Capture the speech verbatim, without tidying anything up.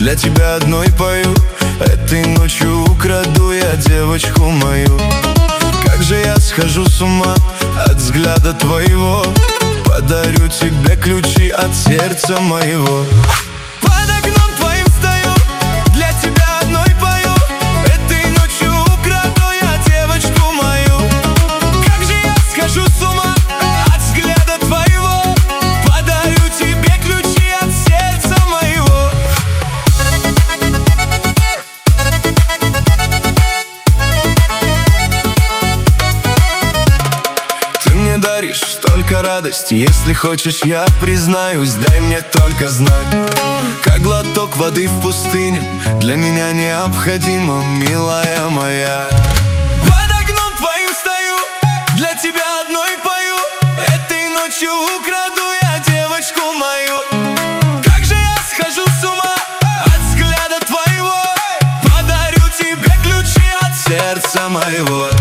Для тебя одной пою, этой ночью украду я девочку мою. Как же я схожу с ума от взгляда твоего, подарю тебе ключи от сердца моего. Под окном твоим стою, для тебя одной пою, этой ночью украду я девочку мою. Как же я схожу с ума от взгляда твоего, подарю тебе ключи от сердца моего. Ты мне даришь столько радости, если хочешь, я признаюсь, дай мне только знать. Как глоток воды в пустыне, для меня необходимо, милая моя. Под окном твоим стою, для тебя одной пою, этой ночью украду я девочку мою. Как же я схожу с ума от взгляда твоего, подарю тебе ключи от сердца моего.